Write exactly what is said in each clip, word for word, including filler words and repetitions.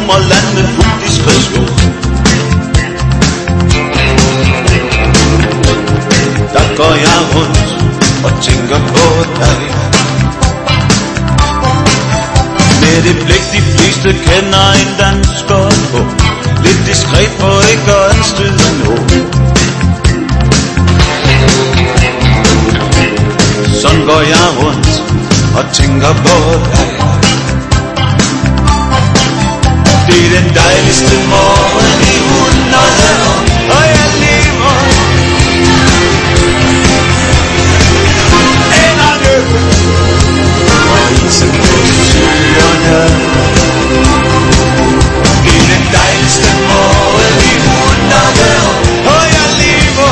land med fuld diskretion. Der går jeg rundt og tænker på dig. Med det blik de fleste kender en dansker på. Lidt diskret for ikke at anstøde nogen. Sådan går jeg rundt og tænker på dig. Det er den dejligste morgen i hundrede år, og jeg lever. Enderne og isen på søerne. Det er den dejligste morgen i hundrede år, og jeg lever.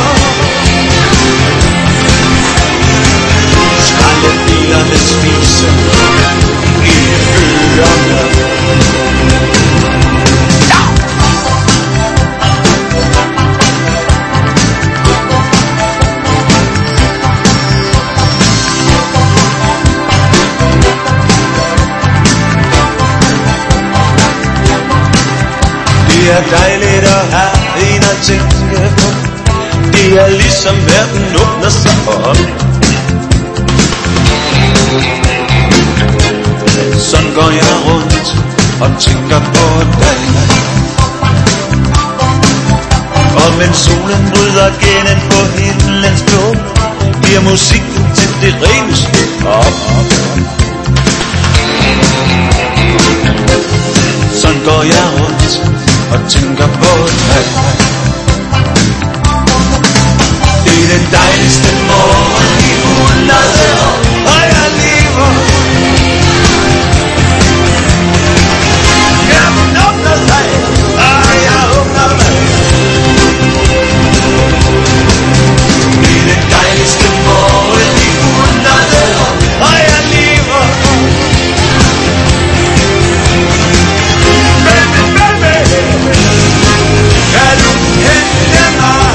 Skraldebilerne spiser i ørerne. Det er dejligt at have en at tænke på. Det er ligesom verden åbner sig op. Sådan går jeg rundt og tænker på dig. Og mens solen bryder gennem på himlens blå, bliver musikken til det reneste op. Sådan går jeg rundt og tænker på dig. Det er den dejligste morgen i hundrede år, og jeg lever. Hjernen åbner sig, og jeg åbner mig. Det er den dejligste morgen i hundrede år, og jeg lever. Baby, baby, kan du hente mig?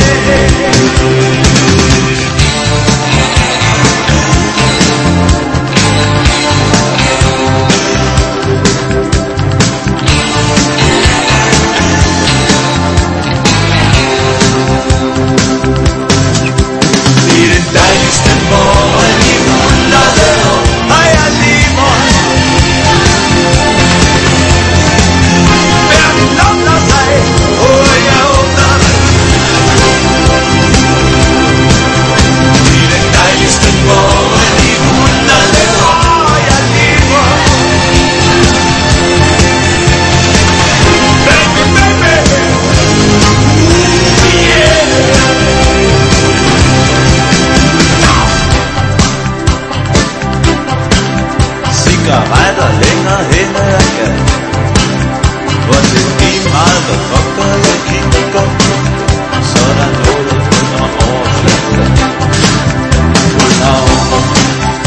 Cigaretter længere hen ad gaden, hvor det lige meget, hvad fuck der jeg kigger på. Så er der noget under overfladen, under overfladen.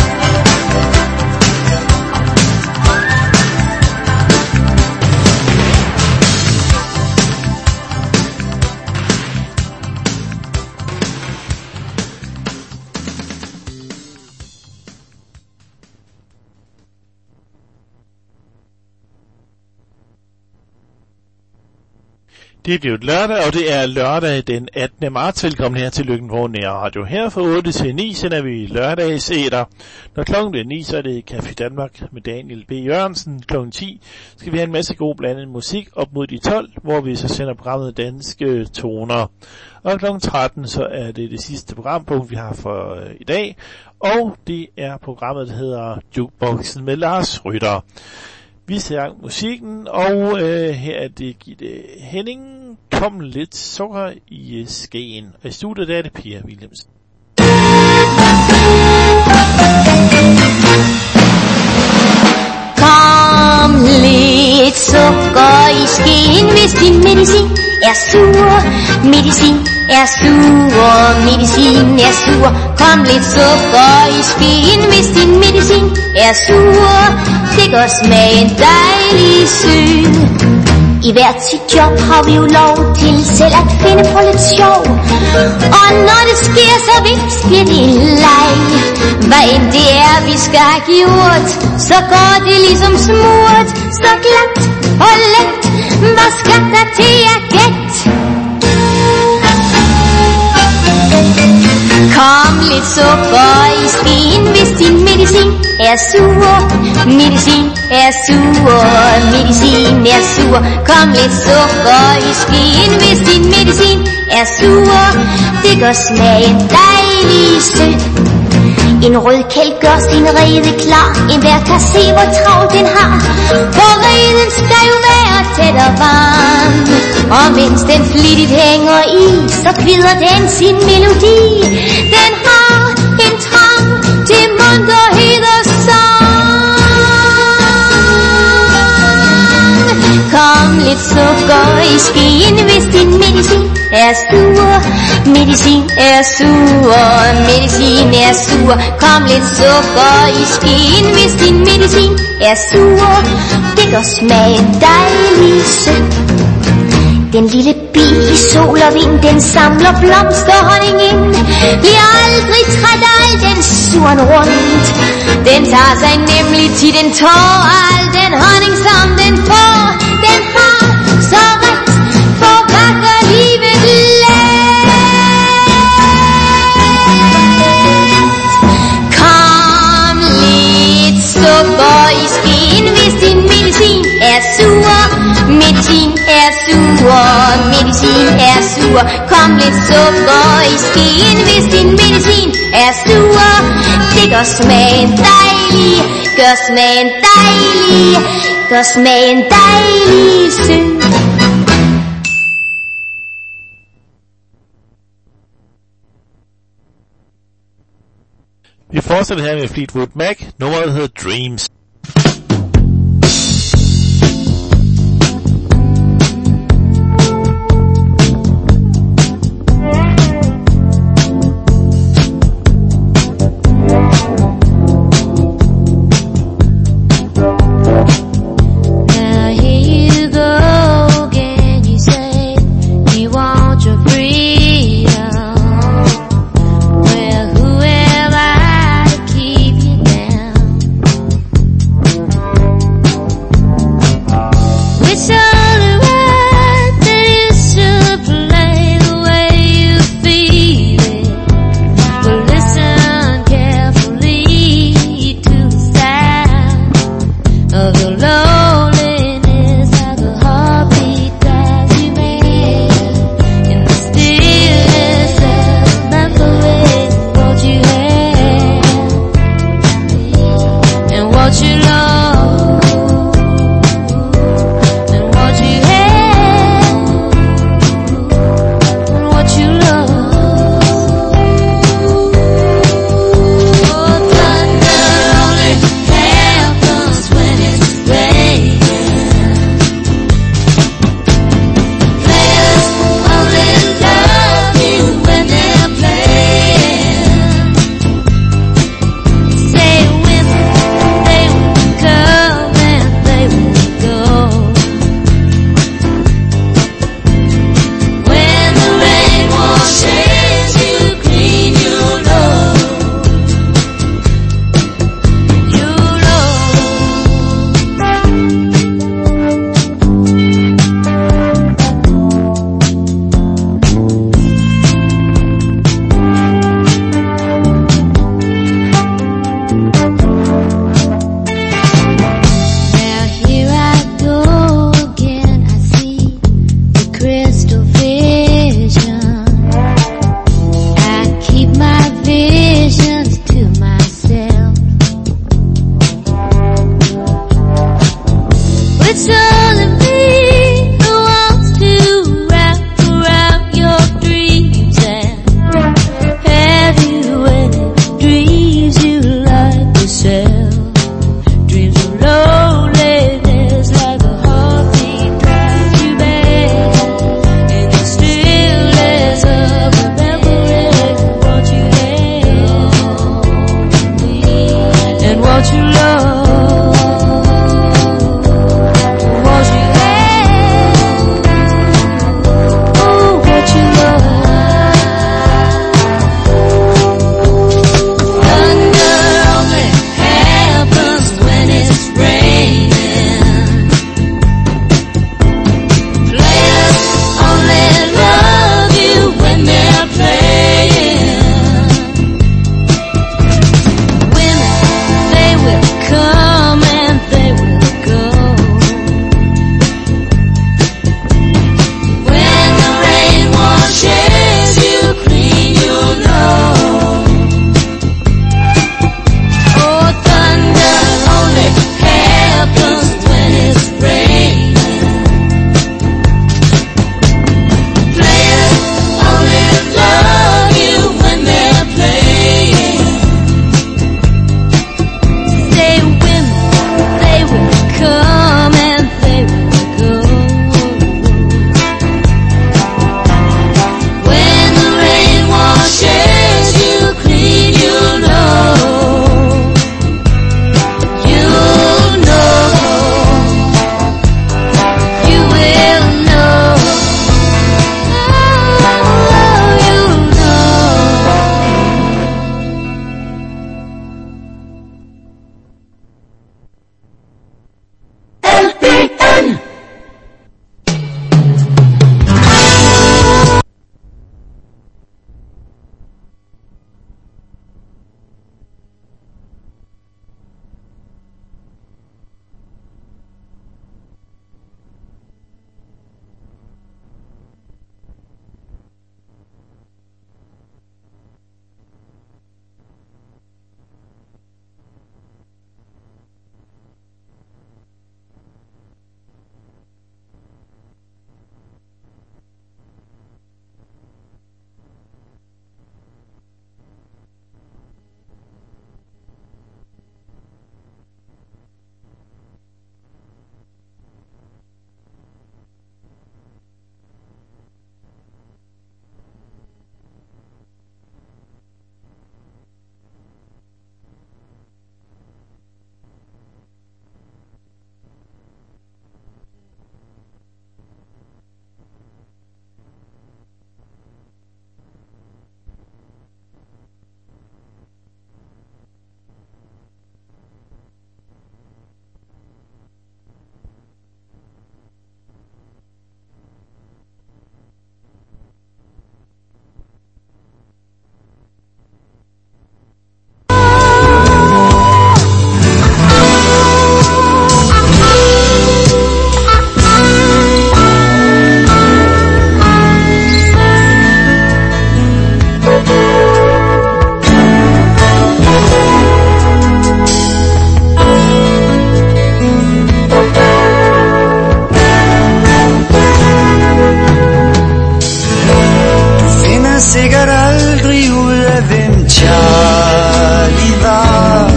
Det er blevet lørdag, og det er lørdag den attende marts. Velkommen her til Lykken på Nær Radio. Her fra otte til ni sender vi lørdagsæter. Når klokken bliver ni, så er det Café Danmark med Daniel B. Jørgensen. Klokken ti skal vi have en masse god blandet musik op mod de tolv, hvor vi så sender programmet Danske Toner. Og klokken tretten, så er det det sidste programpunkt, vi har for øh, i dag. Og det er programmet, der hedder Jukeboxen med Lars Rytter. Vi ser gang musikken, og øh, her er det Gitte Henning. Kom lidt sukker i skeen. Og i studiet der er det Pia Williamsen. Kom lidt sukker i skeen, hvis din medicin er sur. Medicin er sur, medicin er sur. Kom lidt sukker i skeen, hvis din medicin er sur. Det gør smagen dejlig sød. I hvert sit job har vi jo lov til selv at finde på lidt sjov. Og når det sker, så vips bliver det en leg. Hvad end det er, vi skal have gjort, så går det ligesom smurt. Så glat og let, hvad skal der til at gætte? Kom lidt sukker i skeen, hvis din medicin er sur. Medicin er sur, medicin er sur. Kom lidt sukker i skeen, hvis din medicin er sur. Det gør smagen dejlig sød. En rød kælk gør sin rede klar. Enhver kan se, hvor travlt den har. For reden skal jo være tæt og varm. Og mens den flittigt hænger i, så kvider den sin melodi. Den har en trang til munterhed og sang. Kom lidt sukker i skeen, hvis din medicin er sur. Medicin er sur, medicin er sur. Kom lidt sukker i skeen, hvis din medicin er sur. Det gør smagen dejlig sød. Den lille bi i sol og vind, den samler blomsterhonning ind. Bliver aldrig træt af al den suren rundt. Den tager sig nemlig til den tår, al den honning som den får. Den har så ret for vakker livet let. Kom lidt sukker i skeen, hvis din medicin er sur. Medicin er sur, medicin er sur. Kom lidt sukker i skeen, hvis din medicin er sur. Det gør smagen dejlig, gør smagen dejlig, gør smagen dejlig sød. Vi fortsætter her med Fleetwood Mac. Nummeret hedder Dreams. Well, who am I to keep you down? finder sikkert aldrig ud af, hvem Charlie var.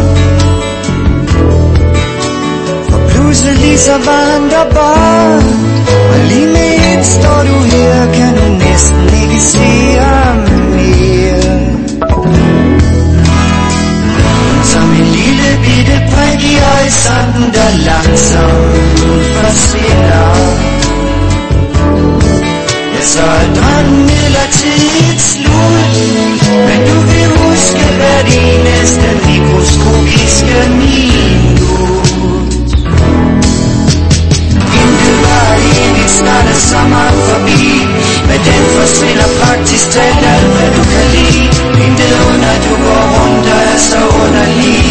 For pludselig så var han der bare, og lige med et står du her, kan du næsten ikke se ham mere. Som en lille bitte prik i horisonten, der langsomt forsvinder. Ja, så er drømmen midlertidigt slut, men du vil huske hvert eneste mikroskopiske minut. Intet var evigt, snart er sommeren forbi, men den forsvinder praktisk talt alt, hvad du kan lide. Intet under, du går rundt og er så underlig.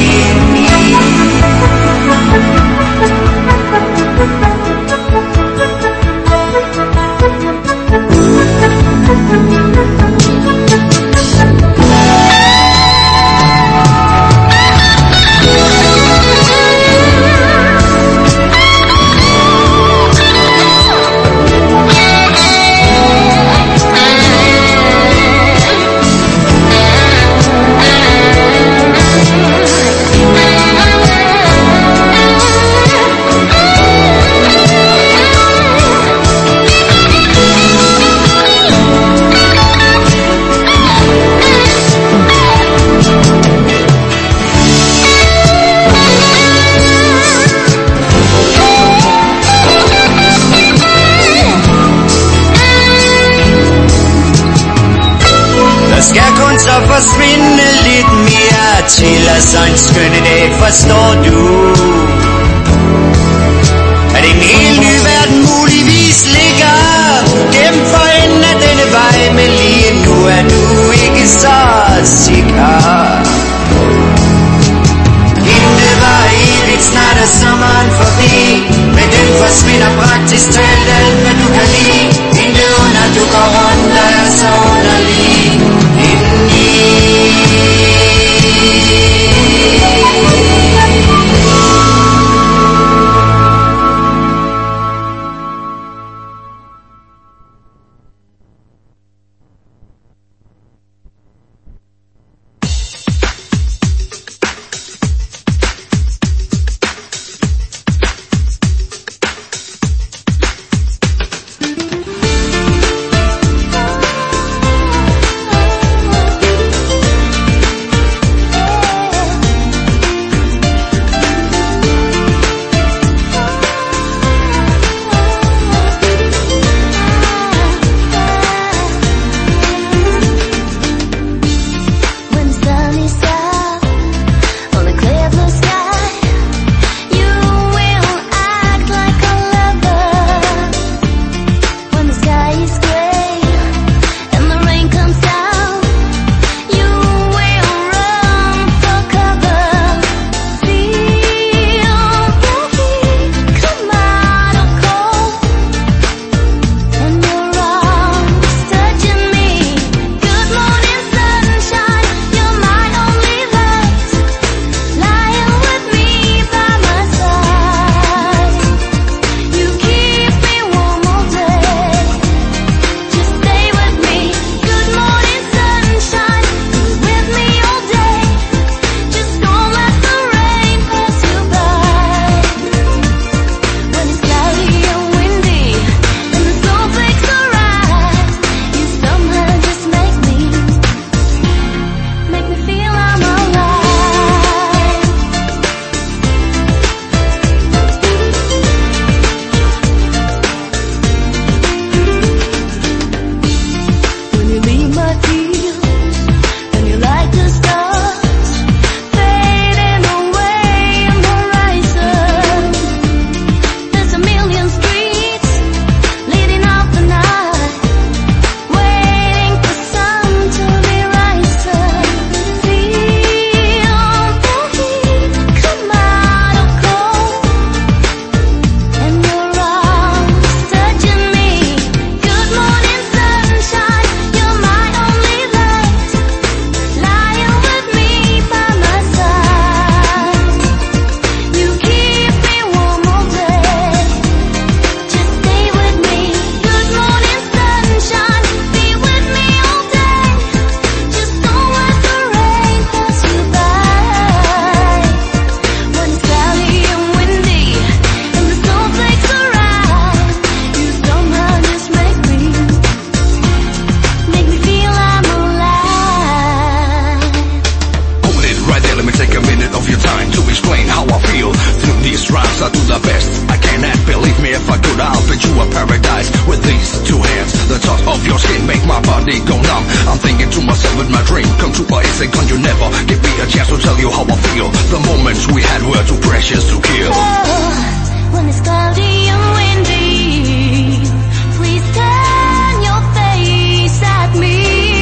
Forsvinde lidt mere til, og så en skønne dag, forstår du, at en helt ny verden muligvis ligger gennem for enden af denne vej, men lige nu er du ikke så sikker. Intet var evigt, snart er sommeren forbi, men den forsvinder praktisk talt alt, hvad du kan lide. Intet under, du går rundt og er så underlig. body go numb. I'm thinking to myself, with my dream come true, but it's a con. You never give me a chance to tell you how I feel. The moments we had were too precious to kill. Oh, when it's cloudy and windy, please turn your face at me.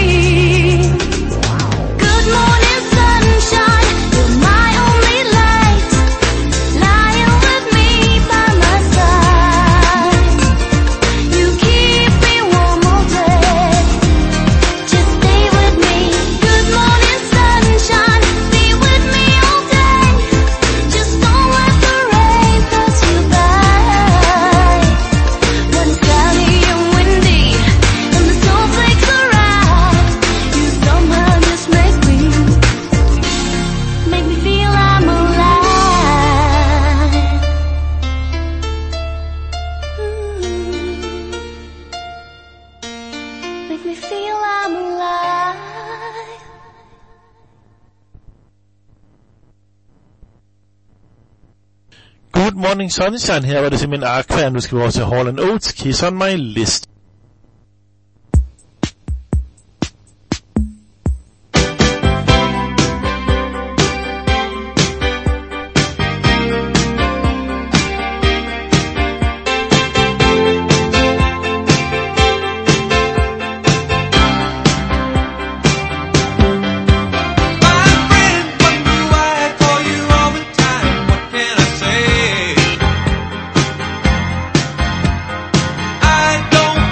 Good morning, sunshine, you're my only light, lying with me by my side. You keep me warm all day, just stay with me. Good morning, sunshine, be with me all day. Just don't let the rain pass you by. When it's cloudy and windy and the snowflakes around, you somehow just make me, make me feel I'm alive. Mm. Make me feel I'm alive. Good Morning Sunshine. Her var det simpelthen Aqua. Nu skal vi over til Hall and Oates, Kiss on My List. My friend, what do I call you all the time? What can I say? I don't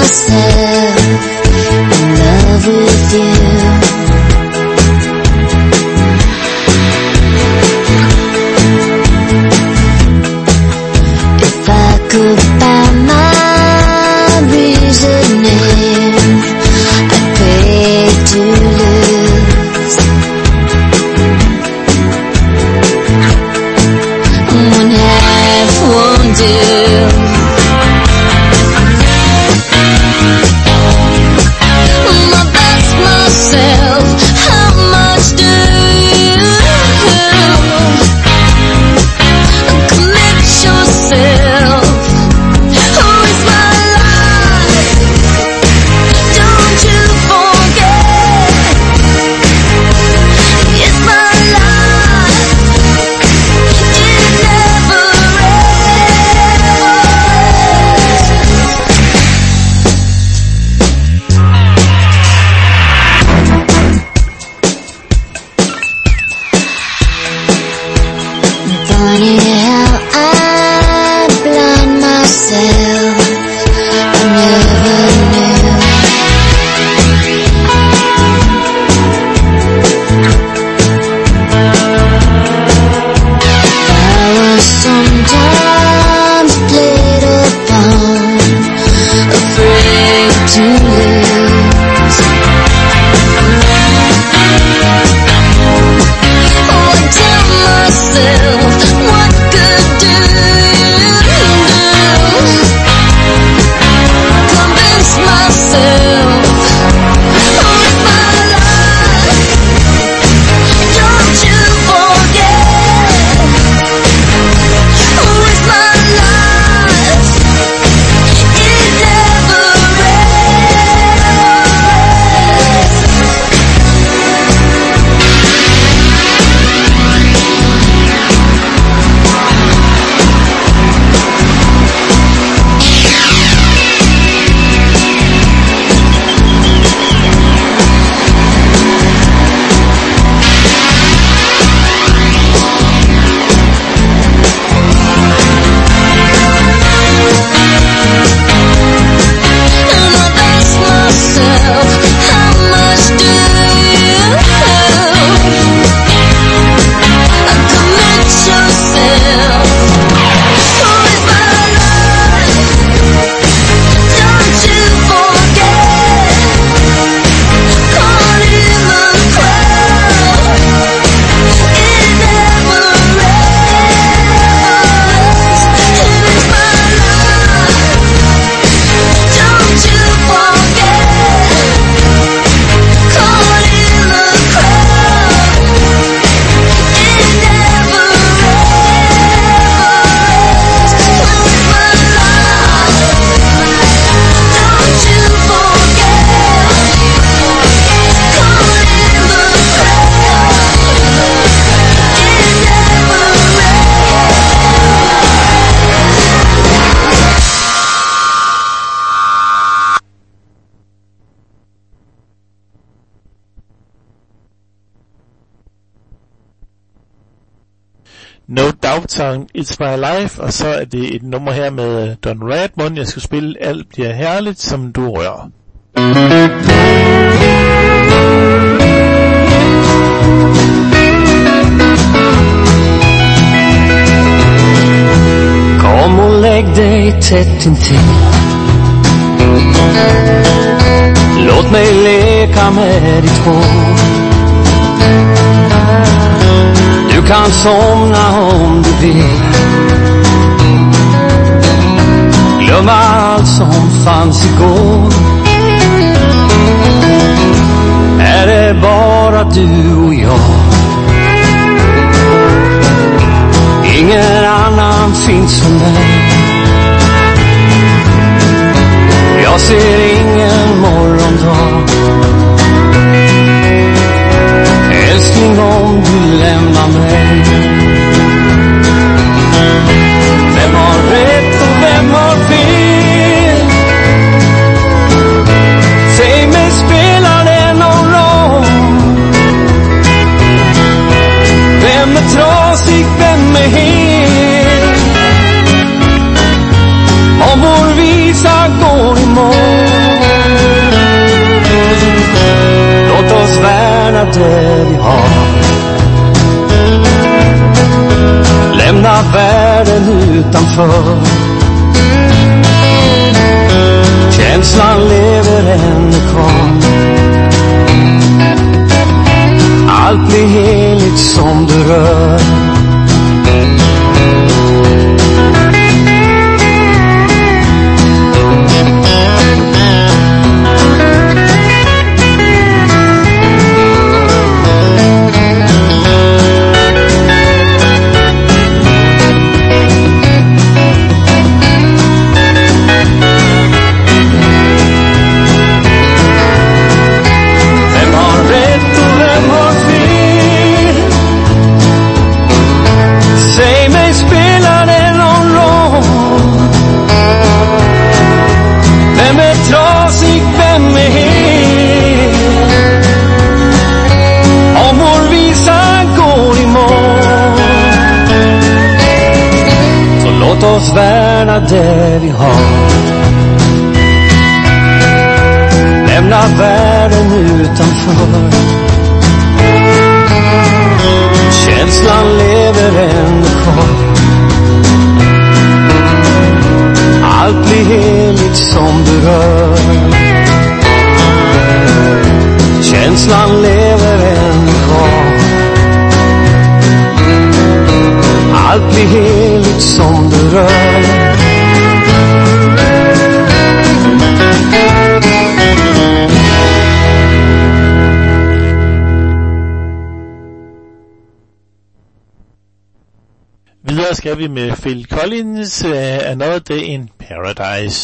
myself in love with you. If I could find my reasoning, I'd pay to lose. One half won't do. How much do you commit yourself? Who is my life? Don't you forget, it's my life. It never funny how I blind myself, I never knew. I was sometimes played upon, afraid to lose. Oh, I tell myself, what good do you do? Convince myself, who is my life? Don't you forget, who is my life? It never and I'll ask myself, how much do you commit yourself? Who is my life? Don't you forget, caught in the crowd, it never ends. It is my life. Don't you forget, caught in the crowd, it never ends. Who is my life? Don't you forget, caught in the crowd, it never No Doubt-sangen It's My Life, og så er det et nummer her med Don Redmond. Jeg skal spille Alt bliver herligt, som du rører. Kom och lägg dig tätt intill. Låt mig leka med ditt hår. Du kan somna om du vill. Glömma allt som fanns igår. Är det bara du och jag? Ingen annan finns för mig. Jag ser ingen morgondag. Älskling, om du lämnar mig. Vem har rätt och vem har fel? Säg mig, spelar det någon roll? Vem är trasig, vem är hel? Om vår visa går i mål. det vi har. Lämna världen utanför. Känslan lever ännu kvar. Allt blir heligt som du rör. Låt oss värna det vi har. Lämna världen utanför. Känslan lever ännu kvar. Allt blir heligt som du rör. Känslan lever ännu kvar. Allt blir heligt som du rör. Videre skal vi med Phil Collins, uh, Another Day in Paradise.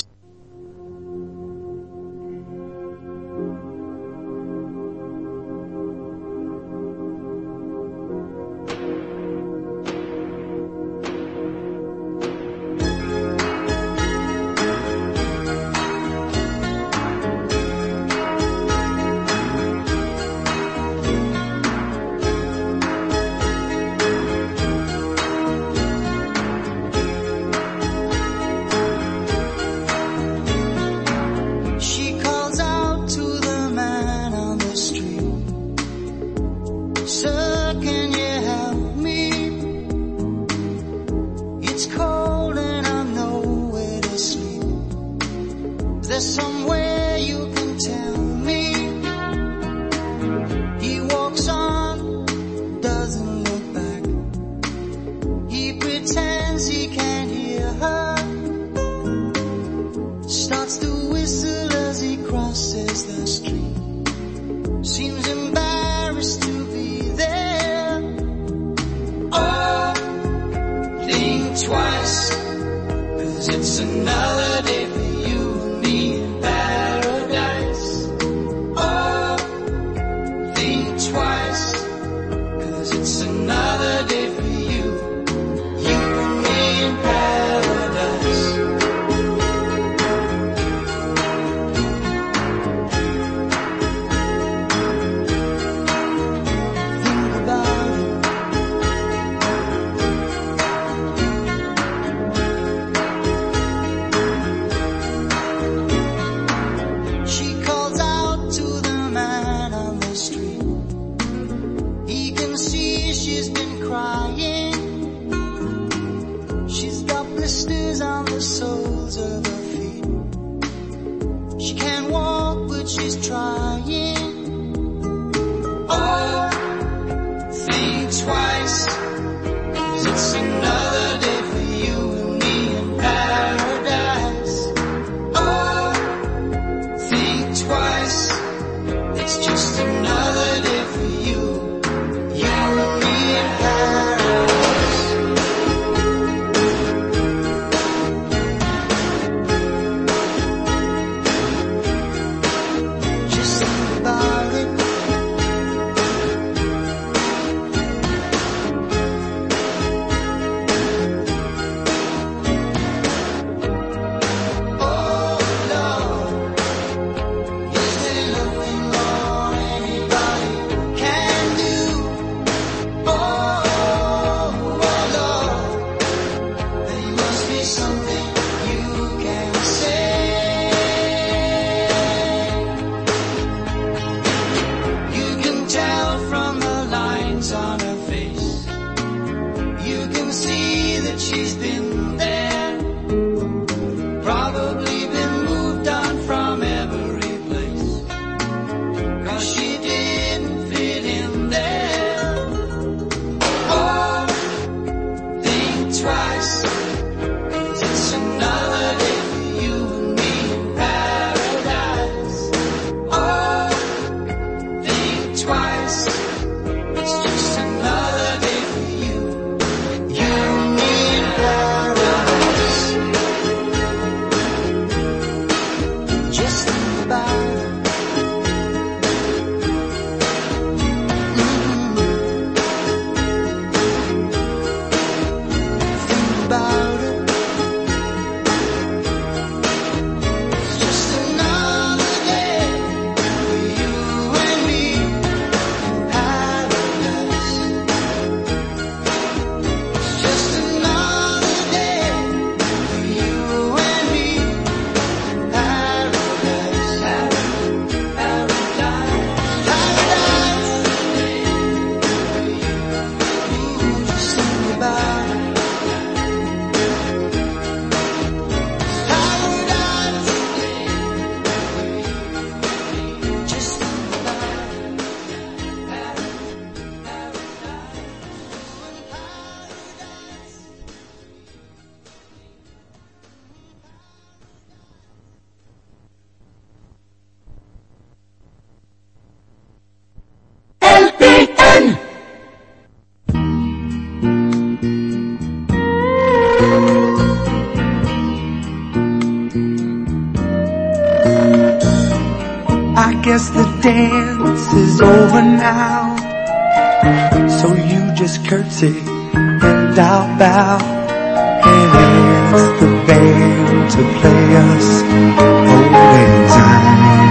guess the dance is over now. So you just curtsy and I'll bow and ask the band to play us old time.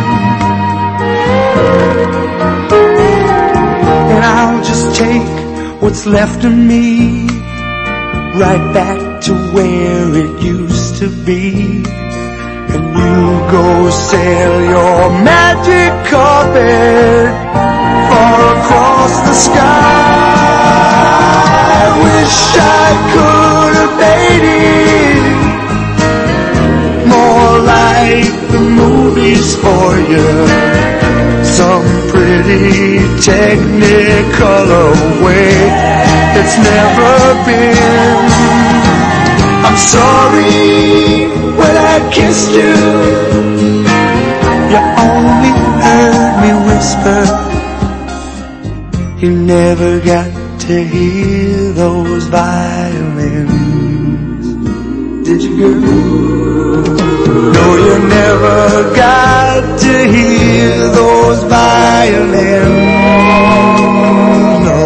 And I'll just take what's left of me right back to where it used to be. And you go sail your magic carpet far across the sky. Wish I could have made it more like the movies for you. Some pretty technicolor way it's never been. I'm sorry when I kissed you, you only heard me whisper. You never got to hear those violins, did you, girl? No, you never got to hear those violins, no.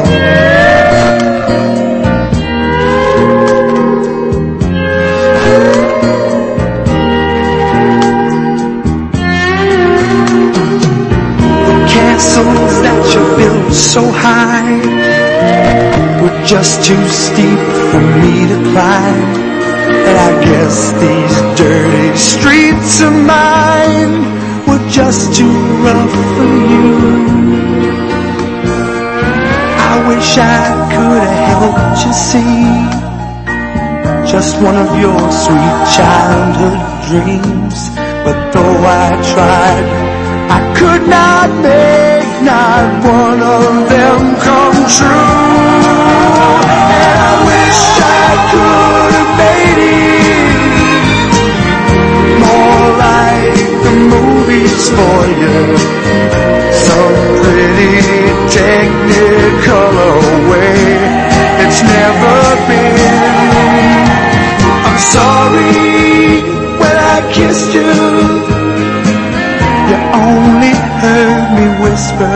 Castles that you built so high were just too steep for me to climb. And I guess these dirty streets of mine were just too rough for you. I wish I could have helped you see just one of your sweet childhood dreams. But though I tried, I could not make not one of them come true. And I wish I could have made it more like the movies for you. Some pretty technicolor way it's never been. I'm sorry when I kissed you, you only heard me whisper.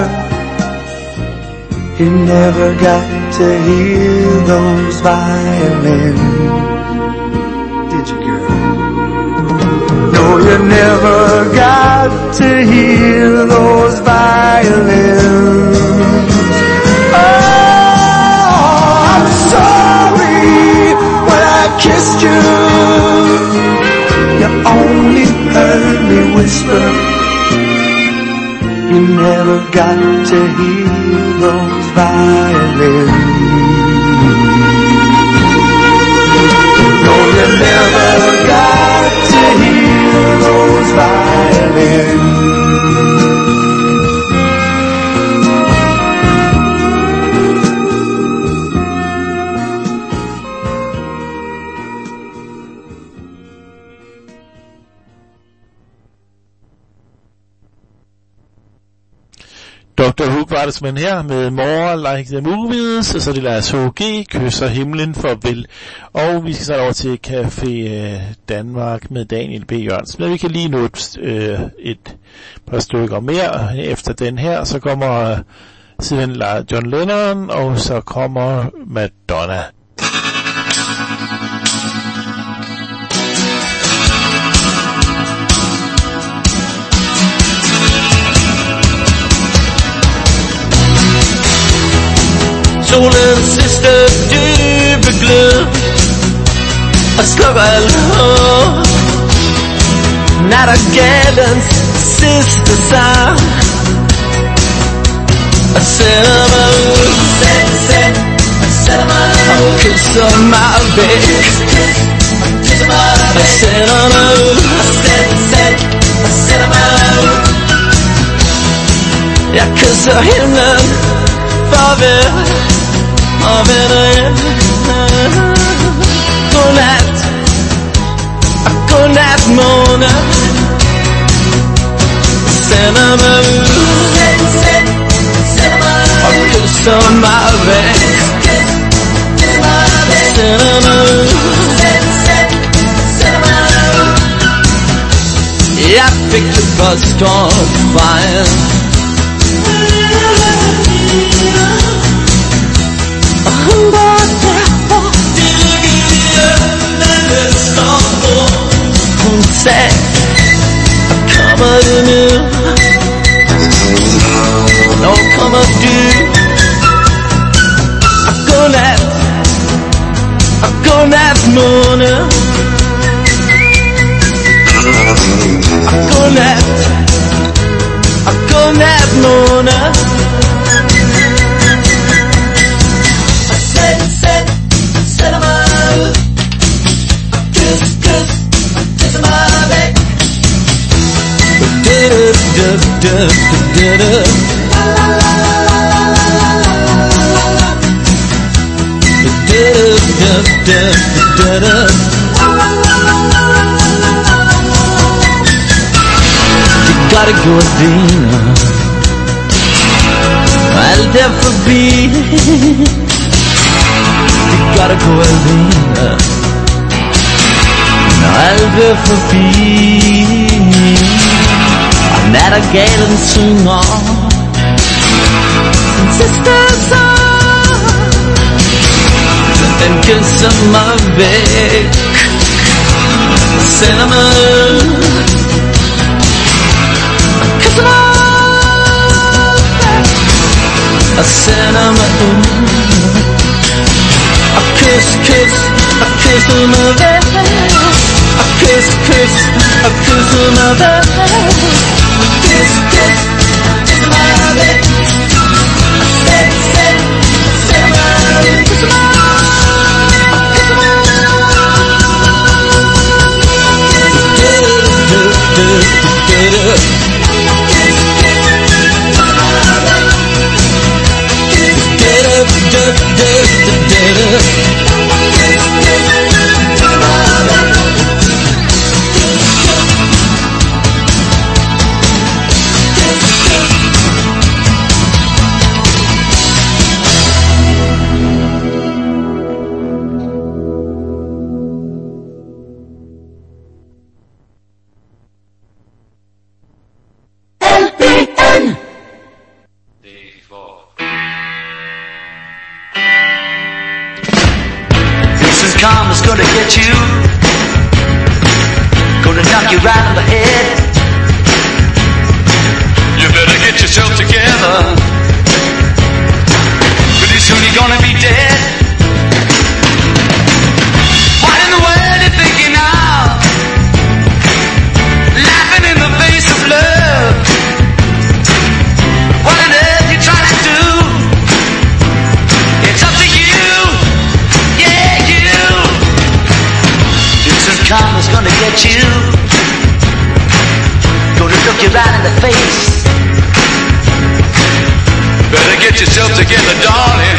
You never got to hear those violins, did you, girl? No, you never got to hear those violins. Oh, I'm sorry when I kissed you, you only heard me whisper. You never got to hear those violins. No, you never got to hear those violins. doktor Hook var det simpelthen her med More Like the Movies, og så er det Lars H G, Kysser himlen for vel. Og vi skal så over til Café Danmark med Daniel B. Jørgensen. Men vi kan lige nå et, øh, et par stykker mere. Efter den her, så kommer simpelthen John Lennon, og så kommer Madonna. Solens sidste dybe glød og slukker alt håb. Nattergalens sidste sang og sætter mig ud og kysser mig væk og sætter mig ud og sætter mig ud. Jeg kysser himlen farvel og vender hjem. Godnat og godnat måne, sender mig ud og kysser mig væk, sender mig ud. Yeah, I picked a bus called Fire. Say, covered in you, no come of dew. I go nap, I go nap morning. I go nap, I go nap morning. I said, said, said I'm out. Kiss, kiss, kiss my back. Da da da da da. Da da da da da. Gotta go a dinner, I'll never be. You gotta go a dinner, I'll never be. I'm not a galen singer, sisters are, and kiss on my back, cinnamon. A cinnamon, a kiss, kiss, a kiss on my back. A kiss, kiss, a kiss on my back. Kiss, kiss, kiss on my back. Say, say, say my kiss on my Karma's gonna get you, gonna knock you right on the head. You better get yourself together, pretty soon you're gonna be dead. What in the world are you thinking of? Laughing in the face of love. What on earth you trying to do? It's up to you, yeah, you. Karma's gonna get you, gonna look you right in the face. Better get yourself together, darling.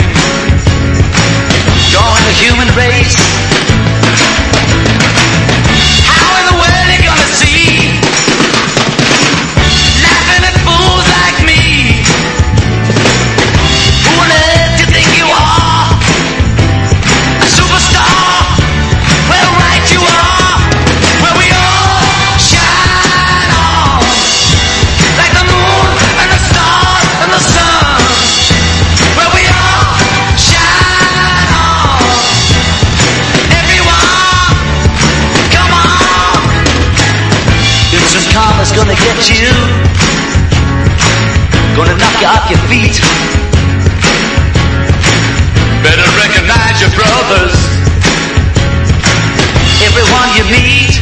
Join the human race. How in the world are you gonna see? Laughing at fools like me. Who on earth do you think you are? A superstar? Well, right you are. Karma's gonna get you, gonna knock you off your feet. Better recognize your brothers, everyone you meet.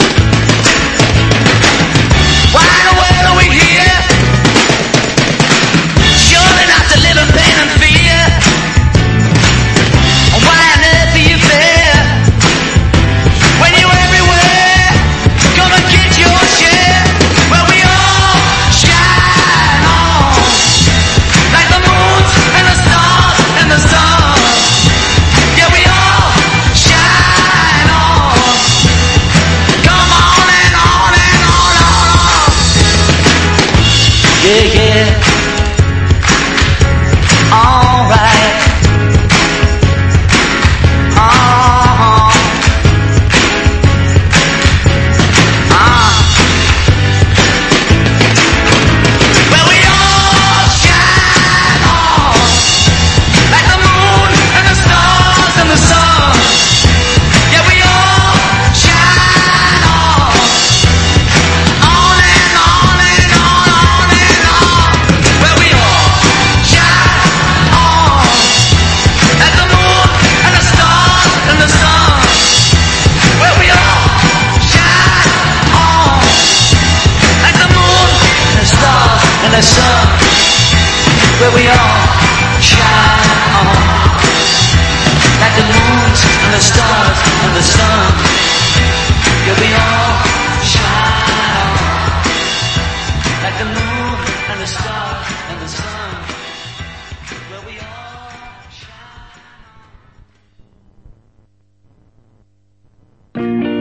Why in the world are we here? Surely not to live in pain and fear. Why on earth are you there? When you're everywhere, gonna get your share. Well, we all shine on, like the moons and the stars and the sun. Yeah, we all shine on. Come on and on and on and on. Yeah, yeah. All right. Uh-huh. Uh. the sun, where we all shine on, like the moons and the stars and the sun, where we all shine on, like the moon and the stars and the sun, where we all shine on.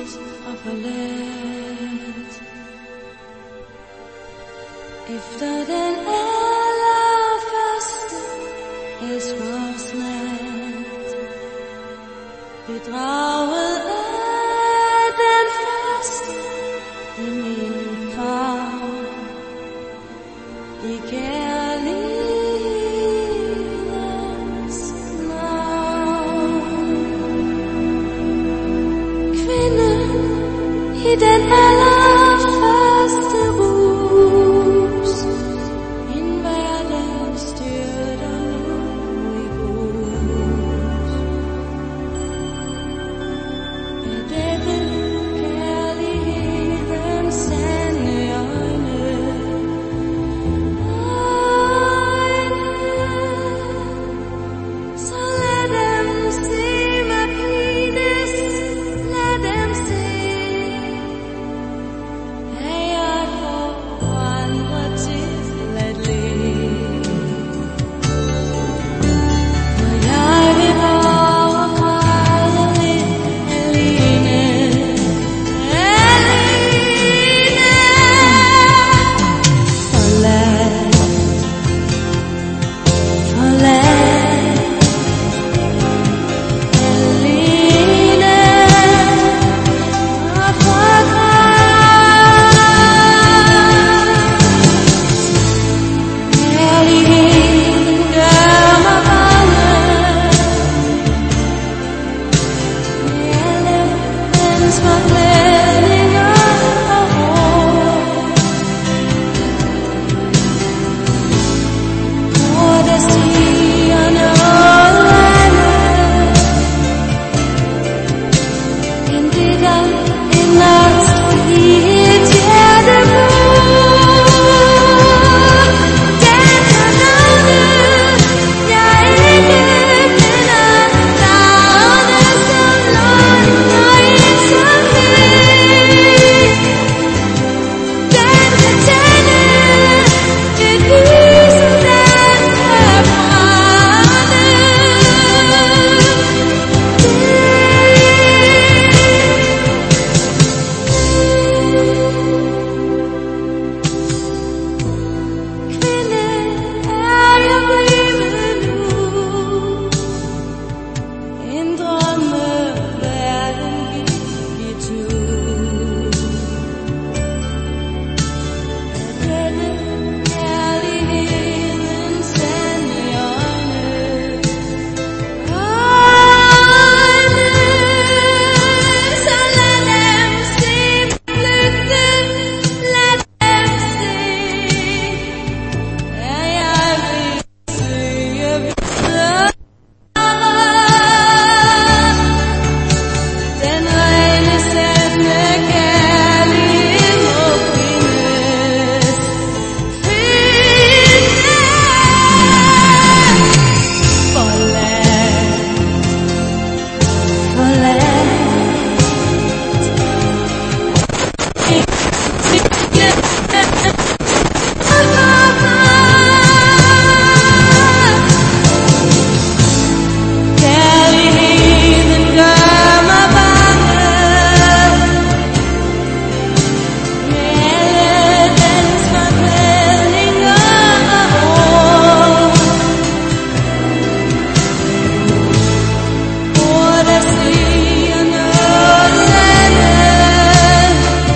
og forladt. Efter den allerførste efterårsnat, bedraget af den første i min favn, i kærlighedens navn. Kvinde i den allerførste rus, en verden styrter nu i grus. Er dette kærlighedens sande øjne? Så lad dem se mig pines, lad dem se, at jeg får andre til at le. Og jeg vil overgræde lidt alene, alene. Forladt, forladt, alene og forgrædt. Kærligheden gør mig bange, med alle dens forklædninger og hår. Og der stiger noget andet end det, der inderst i et hjertebund. Den har navne, jeg ikke kender, navne som løgn og ensomhed. Den kan tænde et lys, og den kan brænde. Kvinde, er jeg blevet nu en drømmeverden gik i tu. Er dette kærlighedens sande øjne? Øjne, så lad dem se blikene, lad dem se, at jeg vil søge videre. Den rene sande kærlighed må findes, findes. Forladt, kærligheden gør mig bange, med alle dens forklædninger og hår. Ord, der siger noget andet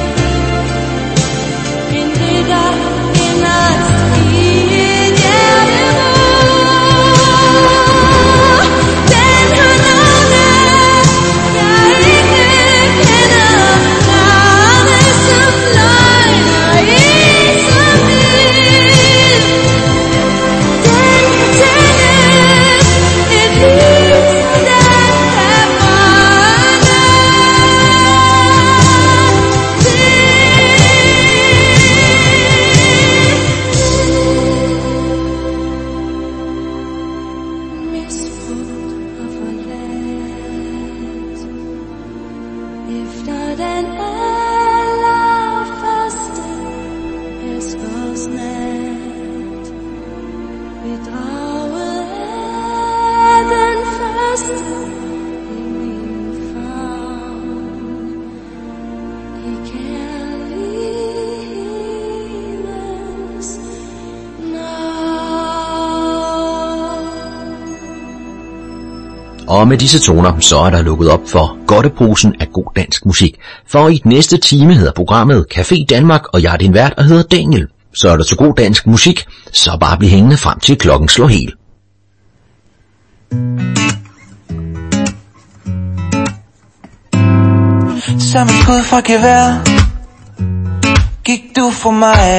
end det, der inderst i et hjertebund. Den har navne, jeg ikke kender, navne som løgn og ensomhed. Den kan tænde et lys, og den kan brænde. Misbrugt og forladt, efter den allerførste efterårsnat, bedraget af den første i min favn, Og med disse toner, så er der lukket op for godteposen af god dansk musik. For i den næste time hedder programmet Café Danmark, og jeg er din vært og hedder Daniel. Så er der så god dansk musik, så bare bliv hængende frem til klokken slår helt. Som et skud fra gevær gik du for mig